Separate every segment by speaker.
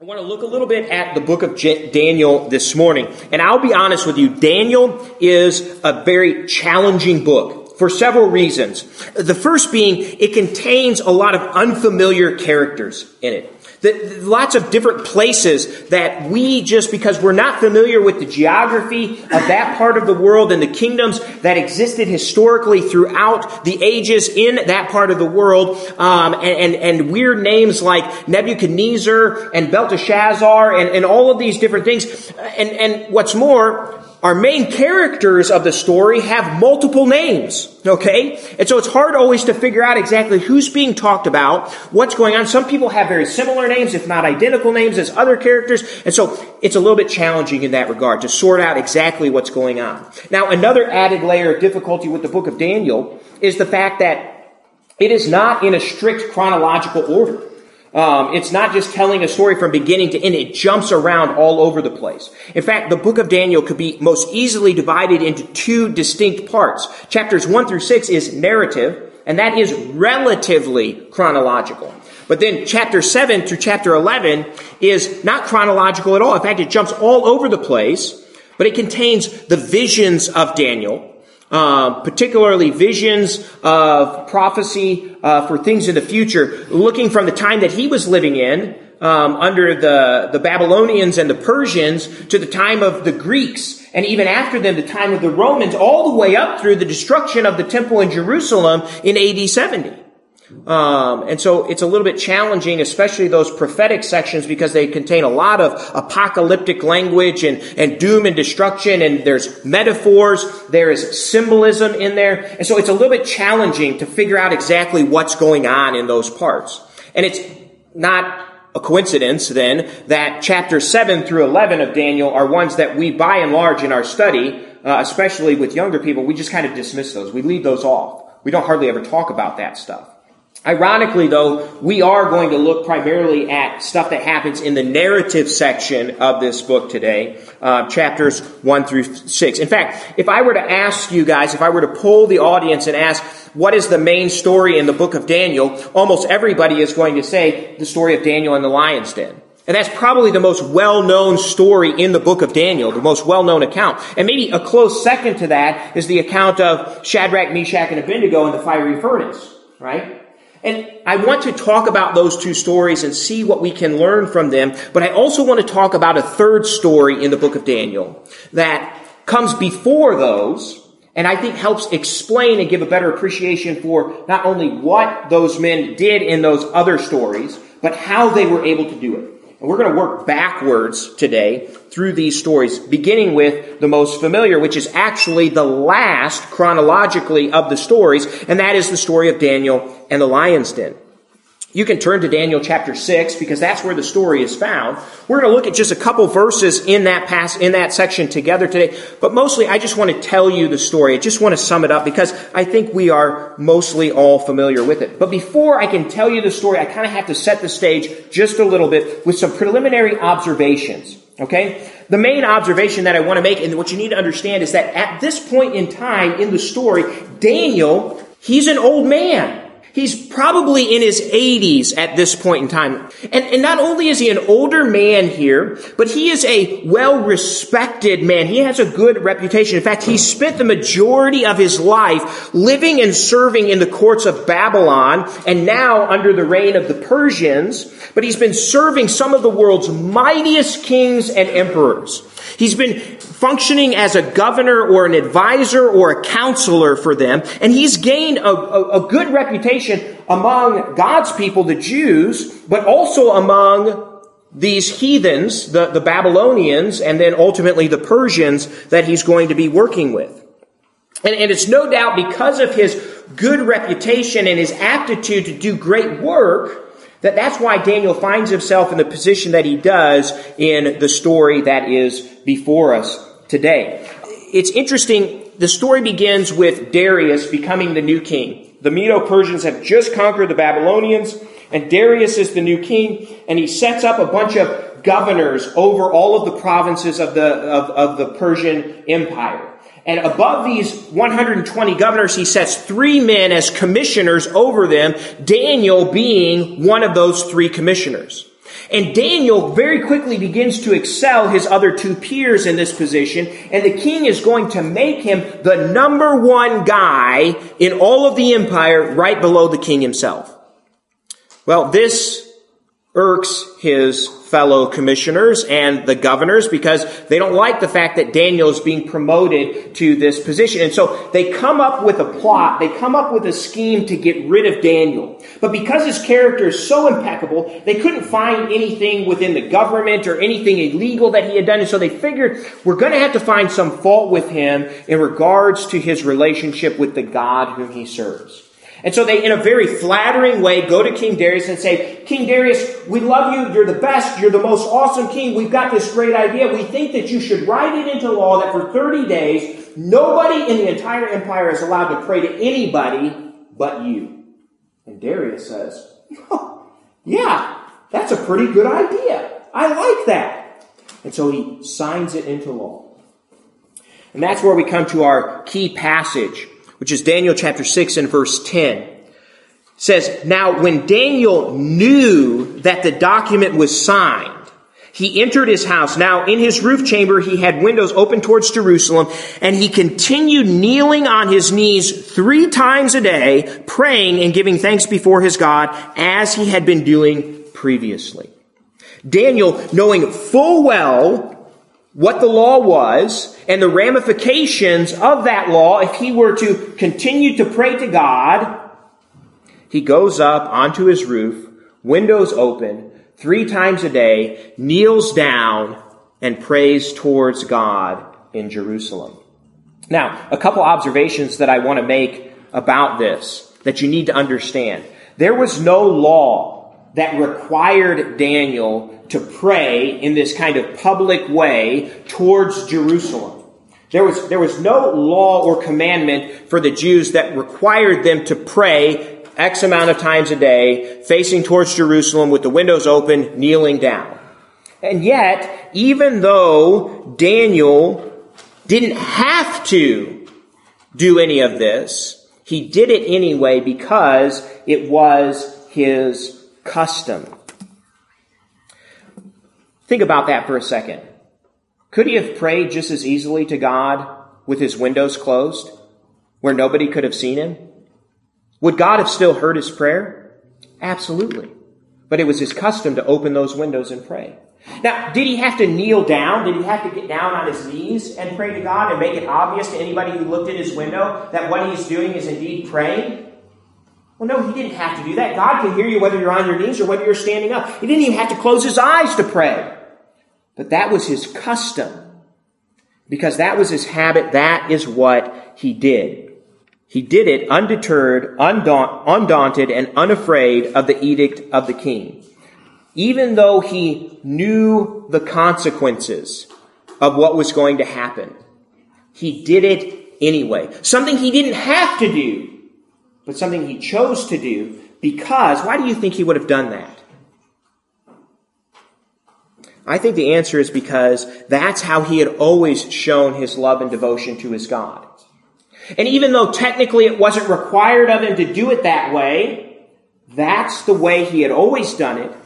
Speaker 1: I want to look a little bit at the book of Daniel this morning. And I'll be honest with you, Daniel is a very challenging book for several reasons. The first being, it contains a lot of unfamiliar characters in it. Lots of different places that we, just because we're not familiar with the geography of that part of the world and the kingdoms that existed historically throughout the ages in that part of the world, and weird names like Nebuchadnezzar and Belteshazzar and all of these different things. And what's more, our main characters of the story have multiple names, okay? And so it's hard always to figure out exactly who's being talked about, what's going on. Some people have very similar names, if not identical names as other characters. And so it's a little bit challenging in that regard to sort out exactly what's going on. Now, another added layer of difficulty with the book of Daniel is the fact that it is not in a strict chronological order. It's not just telling a story from beginning to end. It jumps around all over the place. In fact, the book of Daniel could be most easily divided into two distinct parts. Chapters 1 through 6 is narrative, and that is relatively chronological. But then chapter 7 through chapter 11 is not chronological at all. In fact, it jumps all over the place, but it contains the visions of Daniel. Particularly visions of prophecy for things in the future, looking from the time that he was living in, under the Babylonians and the Persians, to the time of the Greeks, and even after them, the time of the Romans, all the way up through the destruction of the temple in Jerusalem in AD 70. And so it's a little bit challenging, especially those prophetic sections, because they contain a lot of apocalyptic language and doom and destruction, and there's metaphors, there is symbolism in there. And so it's a little bit challenging to figure out exactly what's going on in those parts. And it's not a coincidence, then, that chapters 7 through 11 of Daniel are ones that we, by and large, in our study, especially with younger people, we just kind of dismiss those. We leave those off. We don't hardly ever talk about that stuff. Ironically, though, we are going to look primarily at stuff that happens in the narrative section of this book today, chapters 1 through 6. In fact, if I were to ask you guys, if I were to poll the audience and ask, what is the main story in the book of Daniel, almost everybody is going to say the story of Daniel and the lion's den. And that's probably the most well-known story in the book of Daniel, the most well-known account. And maybe a close second to that is the account of Shadrach, Meshach, and Abednego in the fiery furnace, right? And I want to talk about those two stories and see what we can learn from them. But I also want to talk about a third story in the book of Daniel that comes before those, and I think helps explain and give a better appreciation for not only what those men did in those other stories, but how they were able to do it. And we're going to work backwards today through these stories, beginning with the most familiar, which is actually the last chronologically of the stories, and that is the story of Daniel and the lion's den. You can turn to Daniel chapter 6 because that's where the story is found. We're going to look at just a couple verses in that section together today, but mostly I just want to tell you the story. I just want to sum it up because I think we are mostly all familiar with it. But before I can tell you the story, I kind of have to set the stage just a little bit with some preliminary observations. Okay? The main observation that I want to make, and what you need to understand, is that at this point in time in the story, Daniel, he's an old man. He's probably in his 80s at this point in time. And not only is he an older man here, but he is a well-respected man. He has a good reputation. In fact, he spent the majority of his life living and serving in the courts of Babylon, and now under the reign of the Persians. But he's been serving some of the world's mightiest kings and emperors. He's been functioning as a governor or an advisor or a counselor for them. And he's gained a good reputation among God's people, the Jews, but also among these heathens, the Babylonians, and then ultimately the Persians that he's going to be working with. And it's no doubt because of his good reputation and his aptitude to do great work that's why Daniel finds himself in the position that he does in the story that is before us today. It's interesting, the story begins with Darius becoming the new king. The Medo-Persians have just conquered the Babylonians, and Darius is the new king, and he sets up a bunch of governors over all of the provinces of the Persian Empire. And above these 120 governors, he sets 3 men as commissioners over them, Daniel being one of those 3 commissioners. And Daniel very quickly begins to excel his other two peers in this position, and the king is going to make him the number one guy in all of the empire, right below the king himself. Well, this irks his fellow commissioners and the governors because they don't like the fact that Daniel is being promoted to this position. And so they come up with a plot, they come up with a scheme to get rid of Daniel. But because his character is so impeccable, they couldn't find anything within the government or anything illegal that he had done. And so they figured, we're going to have to find some fault with him in regards to his relationship with the God whom he serves. And so they, in a very flattering way, go to King Darius and say, King Darius, we love you. You're the best. You're the most awesome king. We've got this great idea. We think that you should write it into law that for 30 days, nobody in the entire empire is allowed to pray to anybody but you. And Darius says, oh, yeah, that's a pretty good idea. I like that. And so he signs it into law. And that's where we come to our key passage, which is Daniel chapter 6 and verse 10. It says, now when Daniel knew that the document was signed, he entered his house. Now in his roof chamber he had windows open towards Jerusalem, and he continued kneeling on his knees 3 times a day, praying and giving thanks before his God, as he had been doing previously. Daniel, knowing full well what the law was and the ramifications of that law, if he were to continue to pray to God, he goes up onto his roof, windows open, 3 times a day, kneels down, and prays towards God in Jerusalem. Now, a couple observations that I want to make about this that you need to understand. There was no law that required Daniel to pray in this kind of public way towards Jerusalem. There was no law or commandment for the Jews that required them to pray X amount of times a day, facing towards Jerusalem with the windows open, kneeling down. And yet, even though Daniel didn't have to do any of this, he did it anyway because it was his custom. Think about that for a second. Could he have prayed just as easily to God with his windows closed, where nobody could have seen him? Would God have still heard his prayer? Absolutely. But it was his custom to open those windows and pray. Now, did he have to kneel down? Did he have to get down on his knees and pray to God and make it obvious to anybody who looked at his window that what he's doing is indeed praying? Well, no, he didn't have to do that. God can hear you whether you're on your knees or whether you're standing up. He didn't even have to close his eyes to pray. But that was his custom. Because that was his habit. That is what he did. He did it undeterred, undaunted, and unafraid of the edict of the king. Even though he knew the consequences of what was going to happen, he did it anyway. Something he didn't have to do, but something he chose to do because, why do you think he would have done that? I think the answer is because that's how he had always shown his love and devotion to his God. And even though technically it wasn't required of him to do it that way, that's the way he had always done it.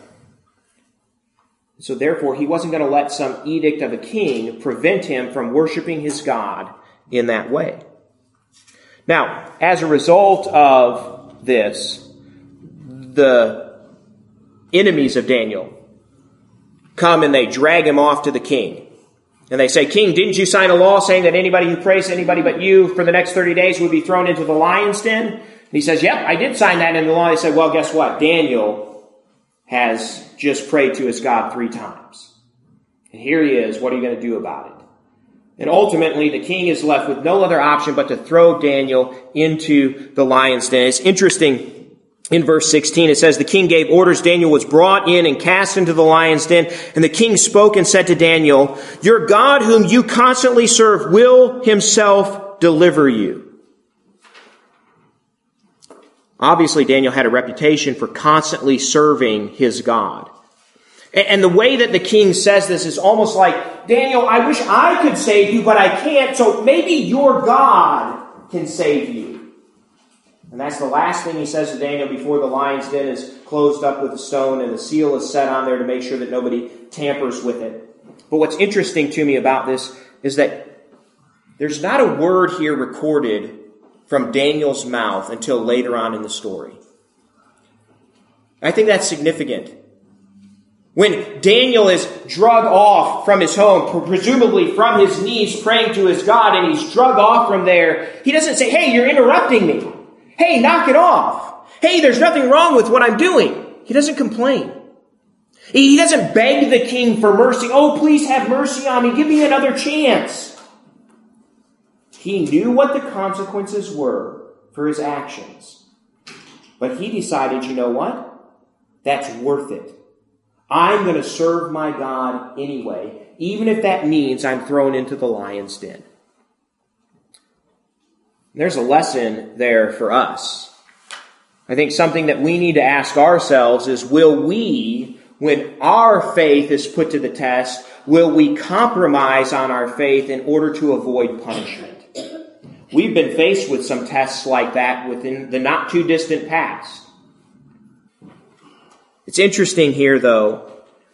Speaker 1: So therefore, he wasn't going to let some edict of a king prevent him from worshiping his God in that way. Now, as a result of this, the enemies of Daniel come and they drag him off to the king. And they say, King, didn't you sign a law saying that anybody who prays to anybody but you for the next 30 days would be thrown into the lion's den? And he says, yep, I did sign that in the law. They said, well, guess what? Daniel has just prayed to his God 3 times. And here he is. What are you going to do about it? And ultimately, the king is left with no other option but to throw Daniel into the lion's den. It's interesting. In verse 16, it says, the king gave orders. Daniel was brought in and cast into the lion's den. And the king spoke and said to Daniel, your God whom you constantly serve will himself deliver you. Obviously, Daniel had a reputation for constantly serving his God. And the way that the king says this is almost like, Daniel, I wish I could save you, but I can't. So maybe your God can save you. And that's the last thing he says to Daniel before the lion's den is closed up with a stone and the seal is set on there to make sure that nobody tampers with it. But what's interesting to me about this is that there's not a word here recorded from Daniel's mouth until later on in the story. I think that's significant. When Daniel is drug off from his home, presumably from his knees praying to his God, and he's drug off from there, he doesn't say, "Hey, you're interrupting me. Hey, knock it off. Hey, there's nothing wrong with what I'm doing." He doesn't complain. He doesn't beg the king for mercy. "Oh, please have mercy on me. Give me another chance." He knew what the consequences were for his actions. But he decided, you know what? That's worth it. I'm going to serve my God anyway, even if that means I'm thrown into the lion's den. There's a lesson there for us. I think something that we need to ask ourselves is, will we, when our faith is put to the test, will we compromise on our faith in order to avoid punishment? We've been faced with some tests like that within the not too distant past. It's interesting here, though,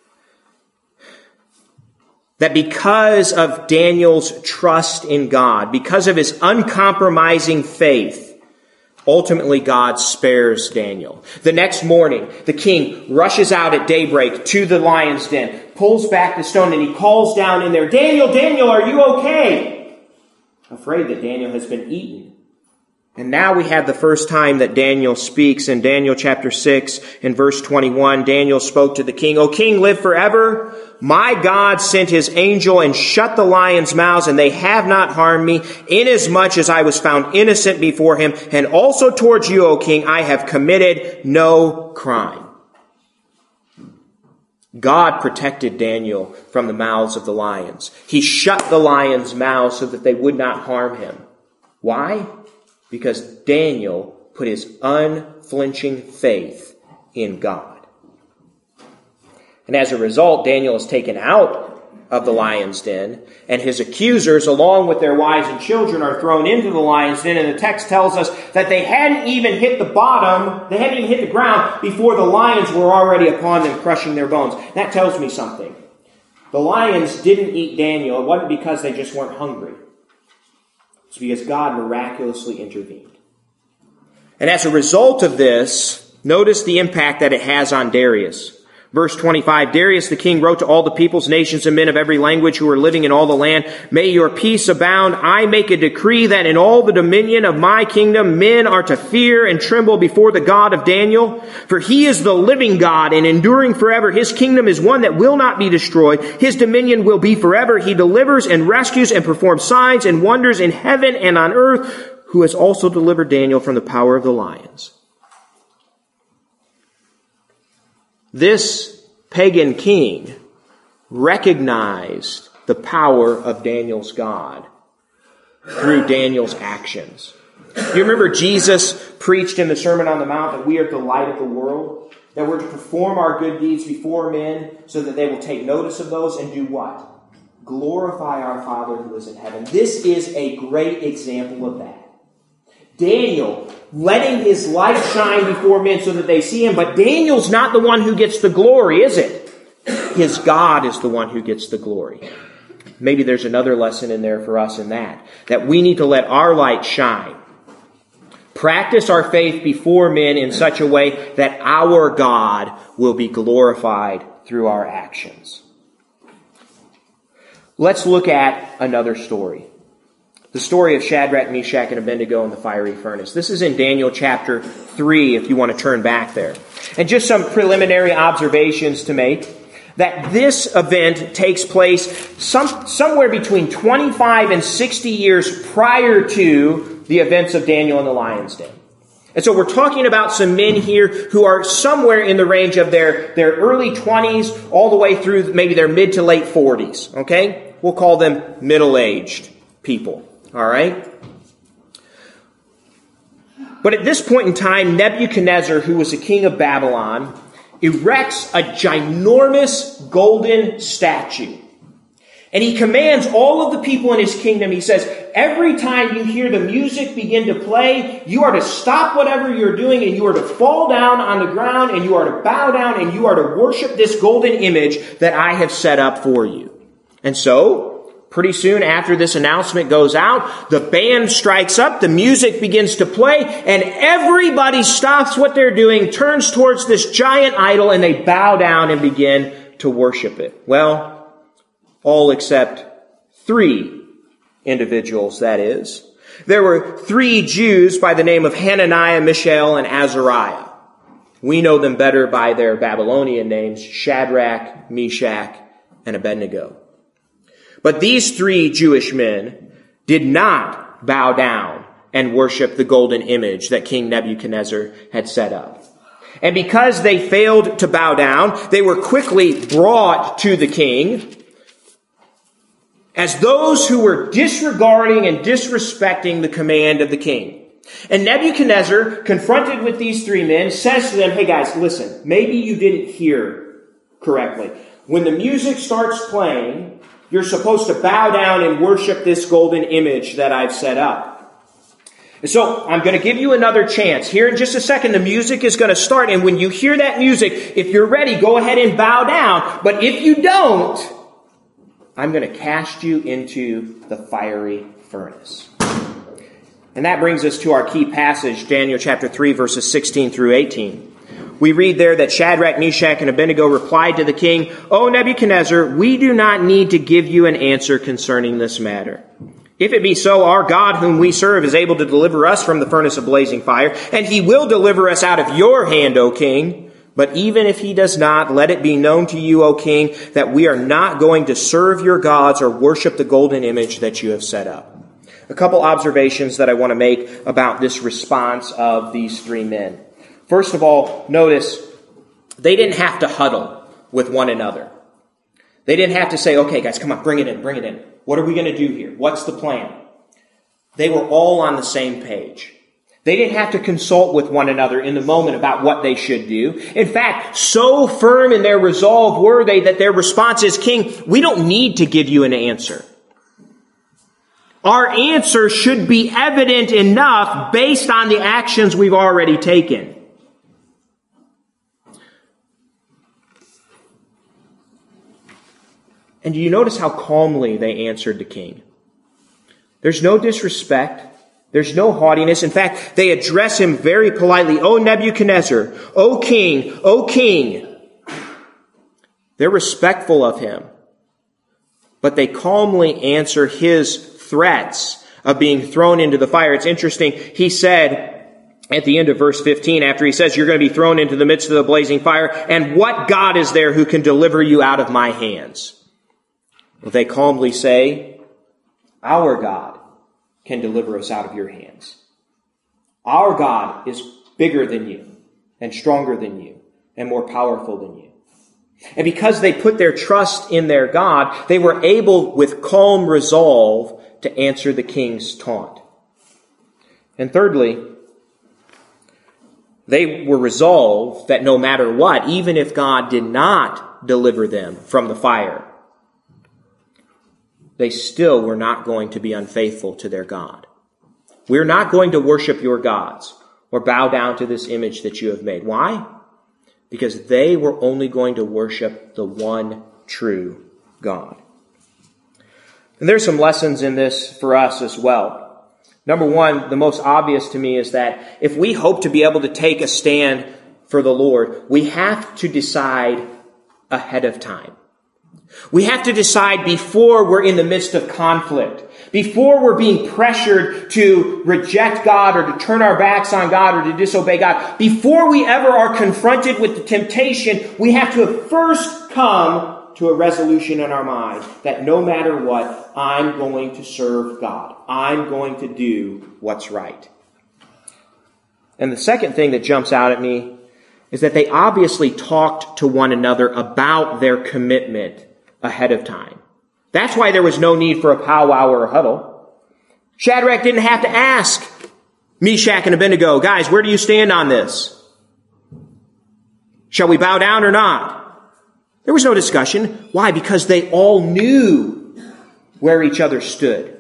Speaker 1: that because of Daniel's trust in God, because of his uncompromising faith, ultimately God spares Daniel. The next morning, the king rushes out at daybreak to the lion's den, pulls back the stone, and he calls down in there, "Daniel, Daniel, are you okay?" Afraid that Daniel has been eaten. And now we have the first time that Daniel speaks in Daniel chapter 6 and verse 21. Daniel spoke to the king, "O king, live forever. My God sent his angel and shut the lions' mouths, and they have not harmed me, inasmuch as I was found innocent before him. And also towards you, O king, I have committed no crime." God protected Daniel from the mouths of the lions. He shut the lions' mouths so that they would not harm him. Why? Because Daniel put his unflinching faith in God. And as a result, Daniel is taken out of the lion's den, and his accusers, along with their wives and children, are thrown into the lion's den. And the text tells us that they hadn't even hit the bottom, they hadn't even hit the ground before the lions were already upon them, crushing their bones. That tells me something. The lions didn't eat Daniel. It wasn't because they just weren't hungry. It's because God miraculously intervened. And as a result of this, notice the impact that it has on Darius. Verse 25, Darius the king wrote to all the peoples, nations, and men of every language who are living in all the land, "May your peace abound. I make a decree that in all the dominion of my kingdom, men are to fear and tremble before the God of Daniel. For he is the living God and enduring forever. His kingdom is one that will not be destroyed. His dominion will be forever. He delivers and rescues and performs signs and wonders in heaven and on earth, who has also delivered Daniel from the power of the lions." This pagan king recognized the power of Daniel's God through Daniel's actions. You remember Jesus preached in the Sermon on the Mount that we are the light of the world, that we're to perform our good deeds before men so that they will take notice of those and do what? Glorify our Father who is in heaven. This is a great example of that. Daniel letting his light shine before men so that they see him. But Daniel's not the one who gets the glory, is it? His God is the one who gets the glory. Maybe there's another lesson in there for us in that we need to let our light shine. Practice our faith before men in such a way that our God will be glorified through our actions. Let's look at another story. The story of Shadrach, Meshach, and Abednego in the fiery furnace. This is in Daniel chapter 3, if you want to turn back there. And just some preliminary observations to make. That this event takes place somewhere between 25 and 60 years prior to the events of Daniel in the lion's den. And so we're talking about some men here who are somewhere in the range of their early 20s all the way through maybe their mid to late 40s. Okay? We'll call them middle-aged people. All right? But at this point in time, Nebuchadnezzar, who was the king of Babylon, erects a ginormous golden statue. And he commands all of the people in his kingdom. He says, every time you hear the music begin to play, you are to stop whatever you're doing and you are to fall down on the ground and you are to bow down and you are to worship this golden image that I have set up for you. And so, pretty soon after this announcement goes out, the band strikes up, the music begins to play, and everybody stops what they're doing, turns towards this giant idol, and they bow down and begin to worship it. Well, all except 3 individuals, that is. There were 3 Jews by the name of Hananiah, Mishael, and Azariah. We know them better by their Babylonian names, Shadrach, Meshach, and Abednego. But these 3 Jewish men did not bow down and worship the golden image that King Nebuchadnezzar had set up. And because they failed to bow down, they were quickly brought to the king as those who were disregarding and disrespecting the command of the king. And Nebuchadnezzar, confronted with these 3 men, says to them, hey guys, listen, maybe you didn't hear correctly. When the music starts playing, you're supposed to bow down and worship this golden image that I've set up. And so I'm going to give you another chance. Here in just a second, the music is going to start. And when you hear that music, if you're ready, go ahead and bow down. But if you don't, I'm going to cast you into the fiery furnace. And that brings us to our key passage, Daniel chapter 3, verses 16 through 18. We read there that Shadrach, Meshach, and Abednego replied to the king, O Nebuchadnezzar, we do not need to give you an answer concerning this matter. If it be so, our God whom we serve is able to deliver us from the furnace of blazing fire, and he will deliver us out of your hand, O king. But even if he does not, let it be known to you, O king, that we are not going to serve your gods or worship the golden image that you have set up. A couple observations that I want to make about this response of these 3 men. First of all, notice they didn't have to huddle with one another. They didn't have to say, okay, guys, come on, bring it in, bring it in. What are we going to do here? What's the plan? They were all on the same page. They didn't have to consult with one another in the moment about what they should do. In fact, so firm in their resolve were they that their response is, King, we don't need to give you an answer. Our answer should be evident enough based on the actions we've already taken. And do you notice how calmly they answered the king? There's no disrespect. There's no haughtiness. In fact, they address him very politely. O Nebuchadnezzar, O king, O king. They're respectful of him. But they calmly answer his threats of being thrown into the fire. It's interesting. He said at the end of verse 15, after he says, you're going to be thrown into the midst of the blazing fire, and what God is there who can deliver you out of my hands? Well, they calmly say, our God can deliver us out of your hands. Our God is bigger than you and stronger than you and more powerful than you. And because they put their trust in their God, they were able with calm resolve to answer the king's taunt. And thirdly, they were resolved that no matter what, even if God did not deliver them from the fire, they still were not going to be unfaithful to their God. We're not going to worship your gods or bow down to this image that you have made. Why? Because they were only going to worship the one true God. And there's some lessons in this for us as well. Number one, the most obvious to me is that if we hope to be able to take a stand for the Lord, we have to decide ahead of time. We have to decide before we're in the midst of conflict, before we're being pressured to reject God or to turn our backs on God or to disobey God. Before we ever are confronted with the temptation, we have to first come to a resolution in our mind that no matter what, I'm going to serve God. I'm going to do what's right. And the second thing that jumps out at me is that they obviously talked to one another about their commitment ahead of time. That's why there was no need for a powwow or a huddle. Shadrach didn't have to ask Meshach and Abednego, guys, where do you stand on this? Shall we bow down or not? There was no discussion. Why? Because they all knew where each other stood.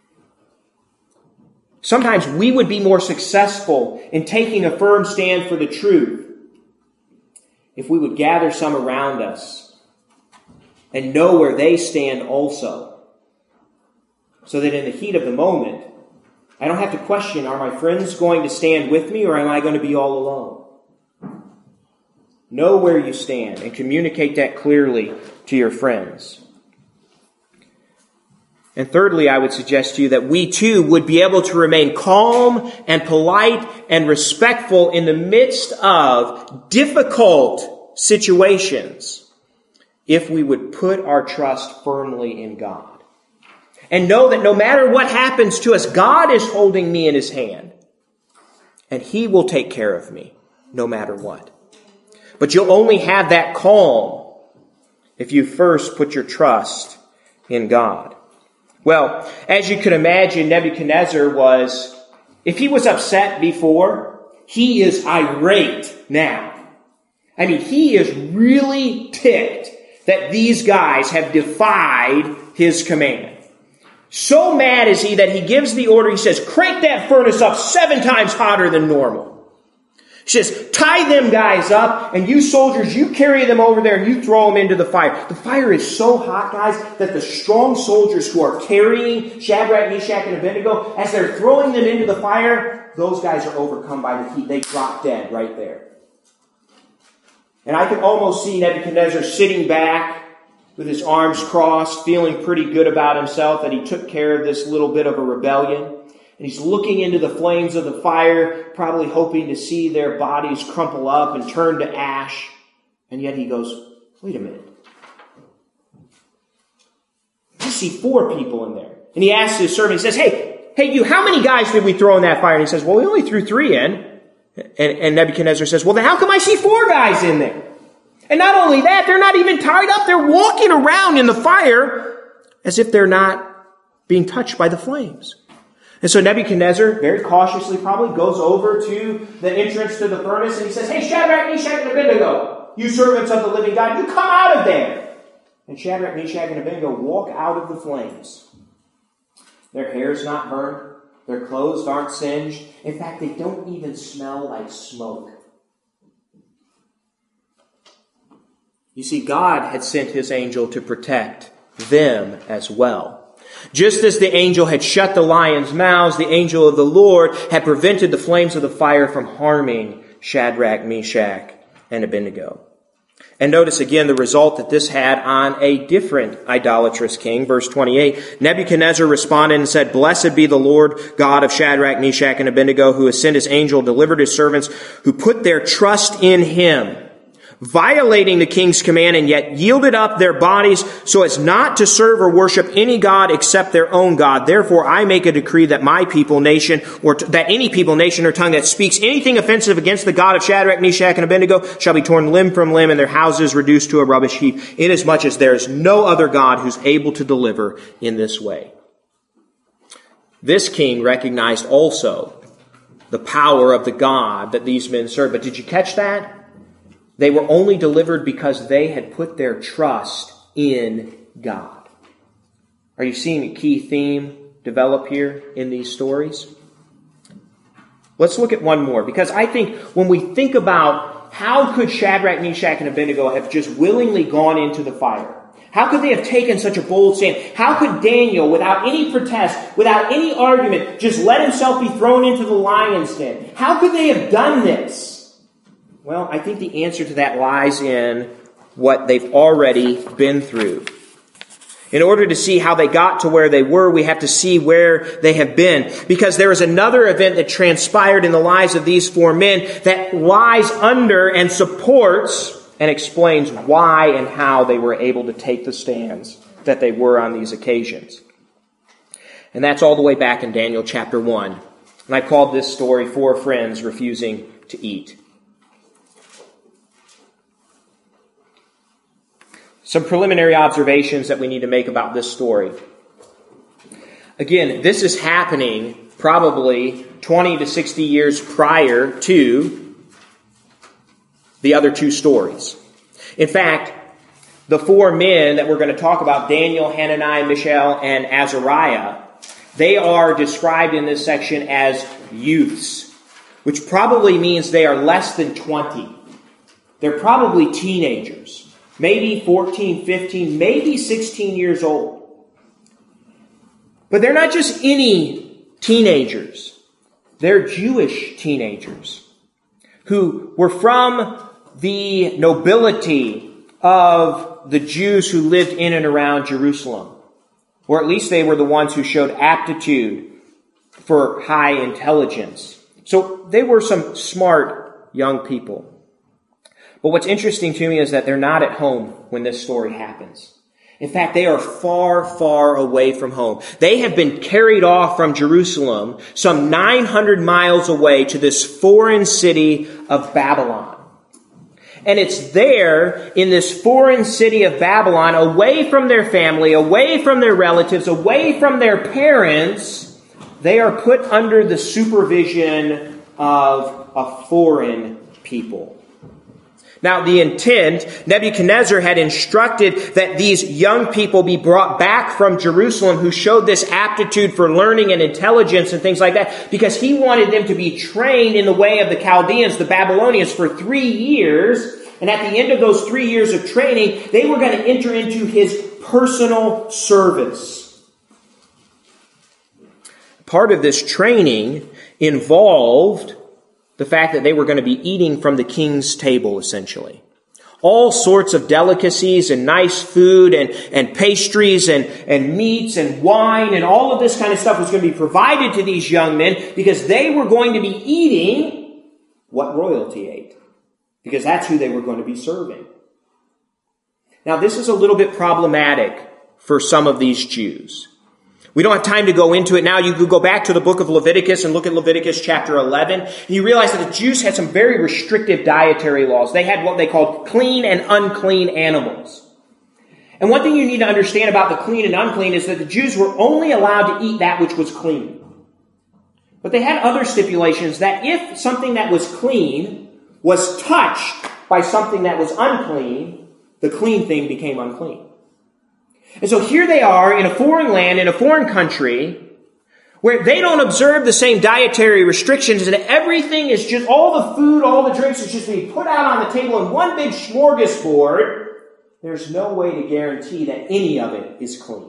Speaker 1: Sometimes we would be more successful in taking a firm stand for the truth if we would gather some around us and know where they stand also, so that in the heat of the moment, I don't have to question, are my friends going to stand with me or am I going to be all alone? Know where you stand and communicate that clearly to your friends. And thirdly, I would suggest to you that we too would be able to remain calm and polite and respectful in the midst of difficult situations if we would put our trust firmly in God. And know that no matter what happens to us, God is holding me in His hand. And He will take care of me no matter what. But you'll only have that calm if you first put your trust in God. Well, as you can imagine, Nebuchadnezzar was, if he was upset before, he is irate now. I mean, he is really ticked that these guys have defied his command. So mad is he that he gives the order, he says, crank that furnace up 7 times hotter than normal. He says, tie them guys up, and you soldiers, you carry them over there and you throw them into the fire. The fire is so hot, guys, that the strong soldiers who are carrying Shadrach, Meshach, and Abednego, as they're throwing them into the fire, those guys are overcome by the heat. They drop dead right there. And I can almost see Nebuchadnezzar sitting back with his arms crossed, feeling pretty good about himself that he took care of this little bit of a rebellion. And he's looking into the flames of the fire, probably hoping to see their bodies crumple up and turn to ash. And yet he goes, wait a minute. I see 4 people in there. And he asks his servant, he says, hey, you, how many guys did we throw in that fire? And he says, well, we only threw 3 in. And Nebuchadnezzar says, well, then how come I see 4 guys in there? And not only that, they're not even tied up. They're walking around in the fire as if they're not being touched by the flames. And so Nebuchadnezzar, very cautiously probably, goes over to the entrance to the furnace and he says, hey, Shadrach, Meshach, and Abednego, you servants of the living God, you come out of there. And Shadrach, Meshach, and Abednego walk out of the flames. Their hair's not burned. Their clothes aren't singed. In fact, they don't even smell like smoke. You see, God had sent His angel to protect them as well. Just as the angel had shut the lions' mouths, the angel of the Lord had prevented the flames of the fire from harming Shadrach, Meshach, and Abednego. And notice again the result that this had on a different idolatrous king. Verse 28, Nebuchadnezzar responded and said, blessed be the Lord God of Shadrach, Meshach, and Abednego, who has sent His angel, delivered His servants, who put their trust in Him, violating the king's command, and yet yielded up their bodies so as not to serve or worship any god except their own God. Therefore, I make a decree that my people, nation, or that any people, nation, or tongue that speaks anything offensive against the God of Shadrach, Meshach, and Abednego shall be torn limb from limb, and their houses reduced to a rubbish heap, inasmuch as there is no other God who's able to deliver in this way. This king recognized also the power of the God that these men served. But did you catch that? They were only delivered because they had put their trust in God. Are you seeing a key theme develop here in these stories? Let's look at one more, because I think when we think about how could Shadrach, Meshach, and Abednego have just willingly gone into the fire? How could they have taken such a bold stand? How could Daniel, without any protest, without any argument, just let himself be thrown into the lion's den? How could they have done this? Well, I think the answer to that lies in what they've already been through. In order to see how they got to where they were, we have to see where they have been. Because there is another event that transpired in the lives of these 4 men that lies under and supports and explains why and how they were able to take the stands that they were on these occasions. And that's all the way back in Daniel chapter 1. And I called this story 4 Friends Refusing to Eat. Some preliminary observations that we need to make about this story. Again, this is happening probably 20 to 60 years prior to the other 2 stories. In fact, the four men that we're going to talk about, Daniel, Hananiah, Mishael, and Azariah, they are described in this section as youths, which probably means they are less than 20. They're probably teenagers, maybe 14, 15, maybe 16 years old. But they're not just any teenagers. They're Jewish teenagers who were from the nobility of the Jews who lived in and around Jerusalem. Or at least they were the ones who showed aptitude for high intelligence. So they were some smart young people. But what's interesting to me is that they're not at home when this story happens. In fact, they are far, far away from home. They have been carried off from Jerusalem some 900 miles away to this foreign city of Babylon. And it's there in this foreign city of Babylon, away from their family, away from their relatives, away from their parents, they are put under the supervision of a foreign people. Now, the intent, Nebuchadnezzar had instructed that these young people be brought back from Jerusalem who showed this aptitude for learning and intelligence and things like that, because he wanted them to be trained in the way of the Chaldeans, the Babylonians, for 3 years. And at the end of those 3 years of training, they were going to enter into his personal service. Part of this training involved the fact that they were going to be eating from the king's table, essentially. All sorts of delicacies and nice food and pastries and meats and wine and all of this kind of stuff was going to be provided to these young men because they were going to be eating what royalty ate. Because that's who they were going to be serving. Now, this is a little bit problematic for some of these Jews. We don't have time to go into it now. You could go back to the book of Leviticus and look at Leviticus chapter 11. And you realize that the Jews had some very restrictive dietary laws. They had what they called clean and unclean animals. And one thing you need to understand about the clean and unclean is that the Jews were only allowed to eat that which was clean. But they had other stipulations that if something that was clean was touched by something that was unclean, the clean thing became unclean. And so here they are in a foreign land, in a foreign country, where they don't observe the same dietary restrictions, and everything is just, all the food, all the drinks is just being put out on the table in one big smorgasbord. There's no way to guarantee that any of it is clean.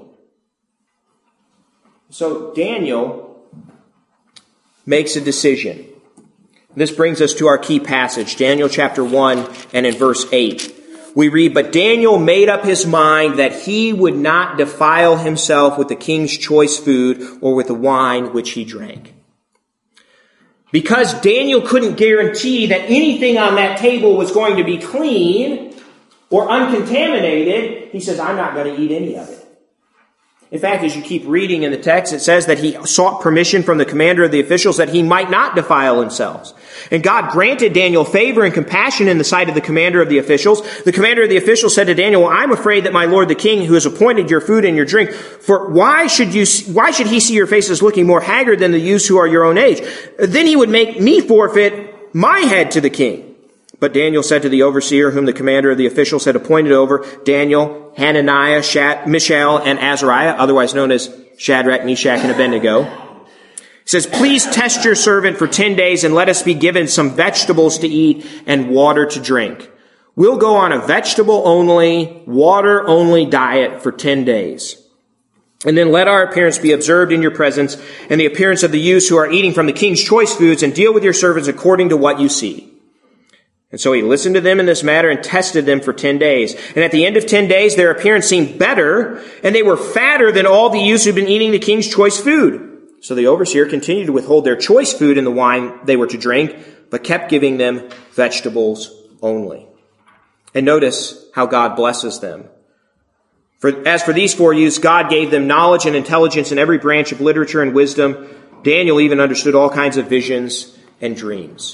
Speaker 1: So Daniel makes a decision. This brings us to our key passage, Daniel chapter 1 and in verse 8. We read, "But Daniel made up his mind that he would not defile himself with the king's choice food or with the wine which he drank." Because Daniel couldn't guarantee that anything on that table was going to be clean or uncontaminated, he says, I'm not going to eat any of it. In fact, as you keep reading in the text, it says that he sought permission from the commander of the officials that he might not defile himself. And God granted Daniel favor and compassion in the sight of the commander of the officials. The commander of the officials said to Daniel, "Well, I'm afraid that my lord the king, who has appointed your food and your drink, for why should he see your faces looking more haggard than the youths who are your own age? Then he would make me forfeit my head to the king." But Daniel said to the overseer, whom the commander of the officials had appointed over Daniel, Hananiah, Mishael, and Azariah, otherwise known as Shadrach, Meshach, and Abednego, he says, "Please test your servant for 10 days and let us be given some vegetables to eat and water to drink. We'll go on a vegetable only, water only diet for 10 days. And then let our appearance be observed in your presence and the appearance of the youths who are eating from the king's choice foods, and deal with your servants according to what you see." And so he listened to them in this matter and tested them for 10 days. And at the end of 10 days, their appearance seemed better, and they were fatter than all the youths who'd been eating the king's choice food. So the overseer continued to withhold their choice food and the wine they were to drink, but kept giving them vegetables only. And notice how God blesses them. As for these four youths, God gave them knowledge and intelligence in every branch of literature and wisdom. Daniel even understood all kinds of visions and dreams.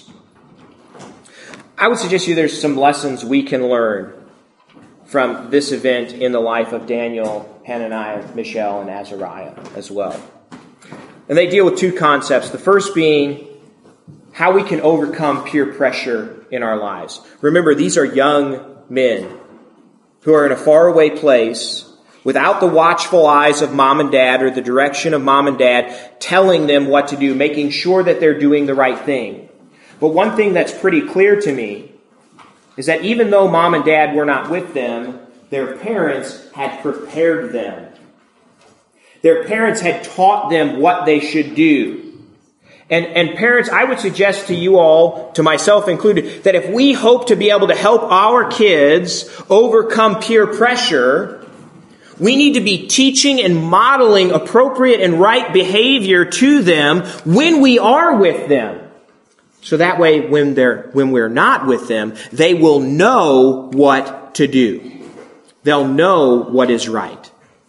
Speaker 1: I would suggest to you there's some lessons we can learn from this event in the life of Daniel, Hananiah, Mishael, and Azariah as well. And they deal with two concepts. The first being how we can overcome peer pressure in our lives. Remember, these are young men. who are in a faraway place without the watchful eyes of mom and dad or the direction of mom and dad telling them what to do, making sure that they're doing the right thing. But one thing that's pretty clear to me is that even though mom and dad were not with them, their parents had prepared them. Their parents had taught them what they should do. And parents, I would suggest to you all, to myself included, that if we hope to be able to help our kids overcome peer pressure, we need to be teaching and modeling appropriate and right behavior to them when we are with them. So that way, when we're not with them, they will know what to do. They'll know what is right.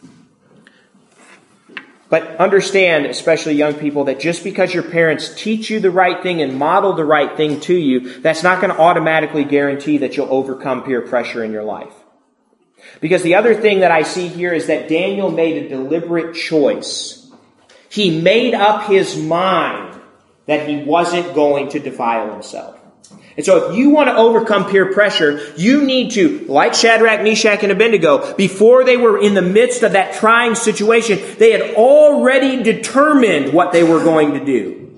Speaker 1: But understand, especially young people, that just because your parents teach you the right thing and model the right thing to you, that's not going to automatically guarantee that you'll overcome peer pressure in your life. Because the other thing that I see here is that Daniel made a deliberate choice. He made up his mind that he wasn't going to defile himself. And so if you want to overcome peer pressure, you need to, like Shadrach, Meshach, and Abednego, before they were in the midst of that trying situation, they had already determined what they were going to do.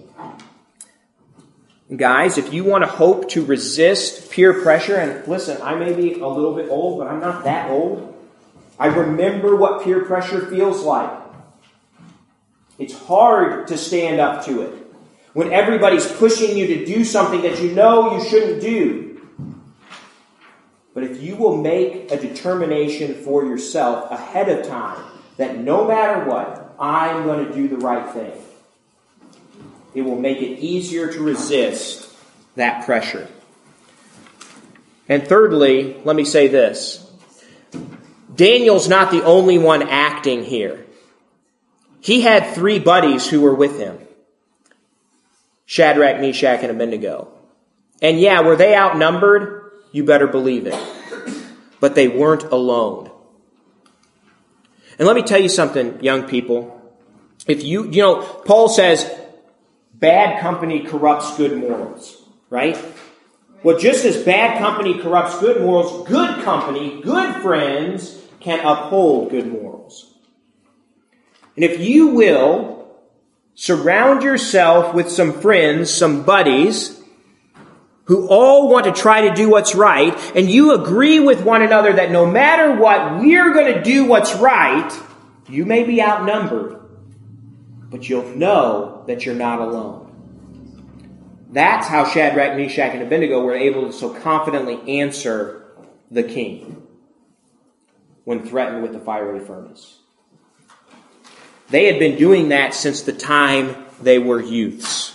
Speaker 1: And guys, if you want to hope to resist peer pressure, and listen, I may be a little bit old, but I'm not that old. I remember what peer pressure feels like. It's hard to stand up to it when everybody's pushing you to do something that you know you shouldn't do. But if you will make a determination for yourself ahead of time that no matter what, I'm going to do the right thing, it will make it easier to resist that pressure. And thirdly, let me say this. Daniel's not the only one acting here. He had 3 buddies who were with him. Shadrach, Meshach, and Abednego. And yeah, were they outnumbered? You better believe it. But they weren't alone. And let me tell you something, young people. If Paul says, bad company corrupts good morals, right? Well, just as bad company corrupts good morals, good company, good friends can uphold good morals. And if you will surround yourself with some friends, some buddies, who all want to try to do what's right, and you agree with one another that no matter what, we're going to do what's right, you may be outnumbered, but you'll know that you're not alone. That's how Shadrach, Meshach, and Abednego were able to so confidently answer the king when threatened with the fiery furnace. They had been doing that since the time they were youths.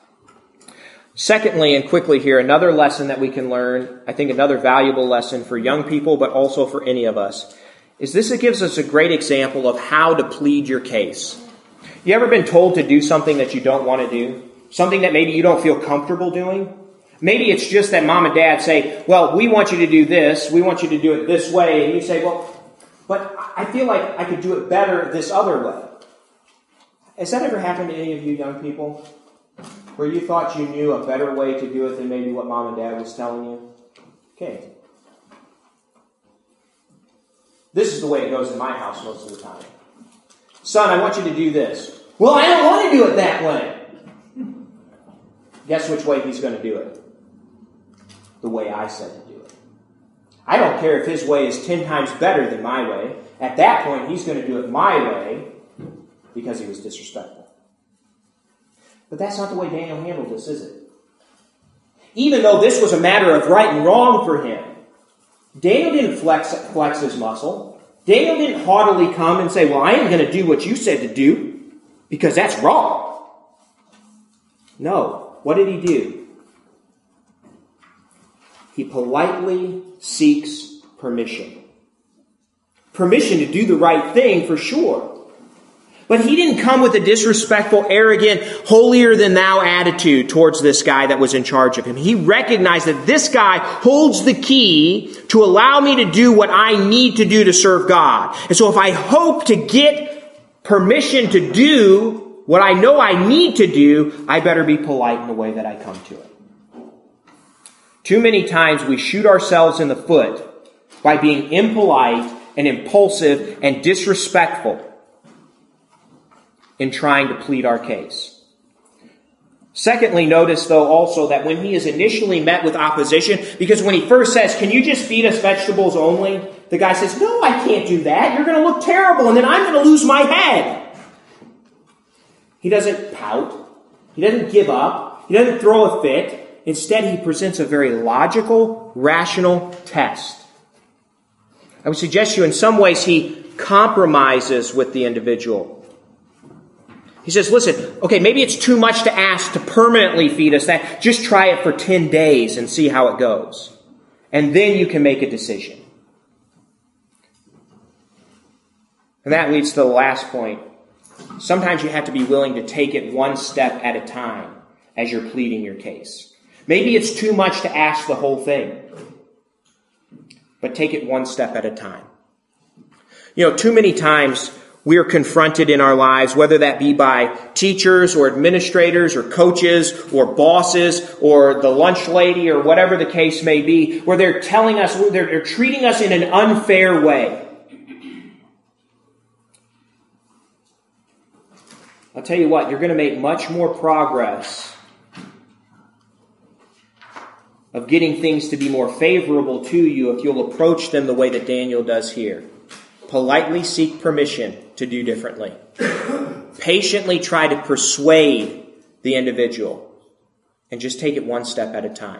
Speaker 1: Secondly, and quickly here, another lesson that we can learn, I think another valuable lesson for young people, but also for any of us, is this. It gives us a great example of how to plead your case. You ever been told to do something that you don't want to do? Something that maybe you don't feel comfortable doing? Maybe it's just that mom and dad say, well, we want you to do this. We want you to do it this way. And you say, well, but I feel like I could do it better this other way. Has that ever happened to any of you young people? Where you thought you knew a better way to do it than maybe what mom and dad was telling you? Okay. This is the way it goes in my house most of the time. Son, I want you to do this. Well, I don't want to do it that way. Guess which way he's going to do it? The way I said to do it. I don't care if his way is 10 times better than my way. At that point, he's going to do it my way because he was disrespectful. But that's not the way Daniel handled this, is it? Even though this was a matter of right and wrong for him, Daniel didn't flex his muscle. Daniel didn't haughtily come and say, well, I ain't going to do what you said to do because that's wrong. No. What did he do? He politely seeks permission. Permission to do the right thing for sure. But he didn't come with a disrespectful, arrogant, holier-than-thou attitude towards this guy that was in charge of him. He recognized that this guy holds the key to allow me to do what I need to do to serve God. And so if I hope to get permission to do what I know I need to do, I better be polite in the way that I come to it. Too many times we shoot ourselves in the foot by being impolite and impulsive and disrespectful in trying to plead our case. Secondly, notice, though, also that when he is initially met with opposition, because when he first says, "Can you just feed us vegetables only?" the guy says, "No, I can't do that. You're going to look terrible, and then I'm going to lose my head." He doesn't pout. He doesn't give up. He doesn't throw a fit. Instead, he presents a very logical, rational test. I would suggest to you in some ways he compromises with the individual. He says, listen, okay, maybe it's too much to ask to permanently feed us that. Just try it for 10 days and see how it goes. And then you can make a decision. And that leads to the last point. Sometimes you have to be willing to take it one step at a time as you're pleading your case. Maybe it's too much to ask the whole thing. But take it one step at a time. Too many times we are confronted in our lives, whether that be by teachers or administrators or coaches or bosses or the lunch lady or whatever the case may be, where they're telling us, they're treating us in an unfair way. I'll tell you what, you're going to make much more progress of getting things to be more favorable to you if you'll approach them the way that Daniel does here. Politely seek permission to do differently. Patiently try to persuade the individual. And just take it one step at a time.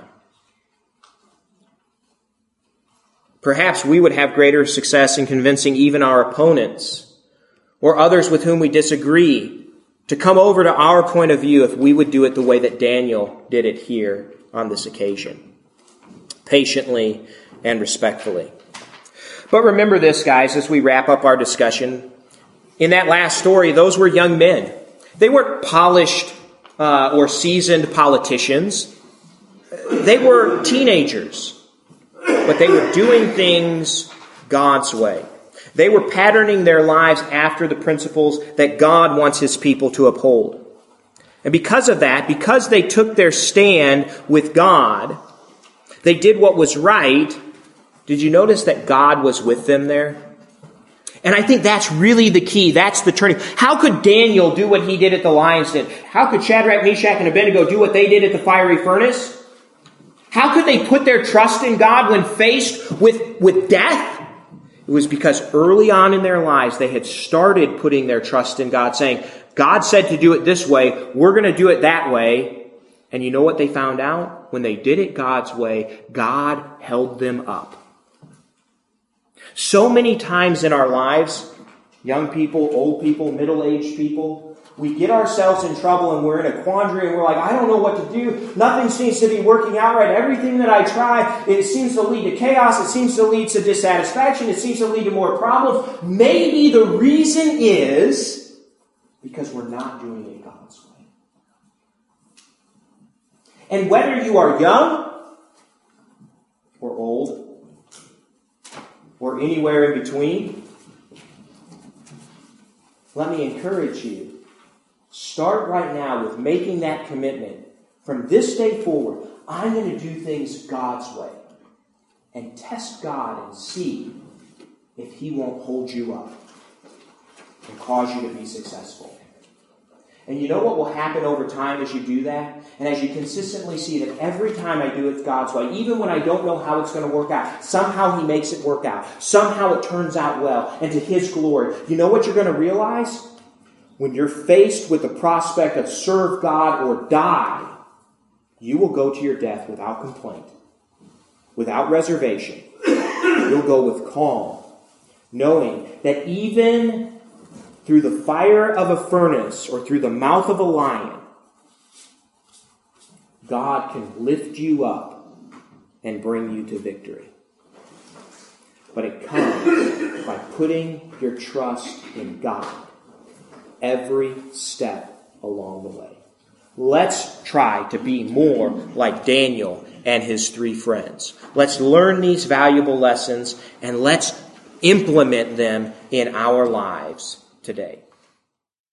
Speaker 1: Perhaps we would have greater success in convincing even our opponents or others with whom we disagree to come over to our point of view if we would do it the way that Daniel did it here on this occasion. Patiently and respectfully. But remember this, guys, as we wrap up our discussion. In that last story, those were young men. They weren't polished or seasoned politicians. They were teenagers. But they were doing things God's way. They were patterning their lives after the principles that God wants His people to uphold. And because of that, because they took their stand with God, they did what was right. Did you notice that God was with them there? And I think that's really the key. That's the turning. How could Daniel do what he did at the lion's den? How could Shadrach, Meshach, and Abednego do what they did at the fiery furnace? How could they put their trust in God when faced with death? It was because early on in their lives, they had started putting their trust in God, saying, God said to do it this way, we're going to do it that way. And you know what they found out? When they did it God's way, God held them up. So many times in our lives, young people, old people, middle-aged people, we get ourselves in trouble and we're in a quandary and we're like, I don't know what to do. Nothing seems to be working out right. Everything that I try, it seems to lead to chaos. It seems to lead to dissatisfaction. It seems to lead to more problems. Maybe the reason is because we're not doing it God's way. And whether you are young or old, or anywhere in between, let me encourage you. Start right now with making that commitment. From this day forward, I'm going to do things God's way. And test God and see if He won't hold you up and cause you to be successful. And you know what will happen over time as you do that? And as you consistently see that every time I do it God's way, even when I don't know how it's going to work out, somehow He makes it work out. Somehow it turns out well and to His glory. You know what you're going to realize? When you're faced with the prospect of serve God or die, you will go to your death without complaint, without reservation. You'll go with calm, knowing that even through the fire of a furnace or through the mouth of a lion, God can lift you up and bring you to victory. But it comes by putting your trust in God every step along the way. Let's try to be more like Daniel and his three friends. Let's learn these valuable lessons and let's implement them in our lives today.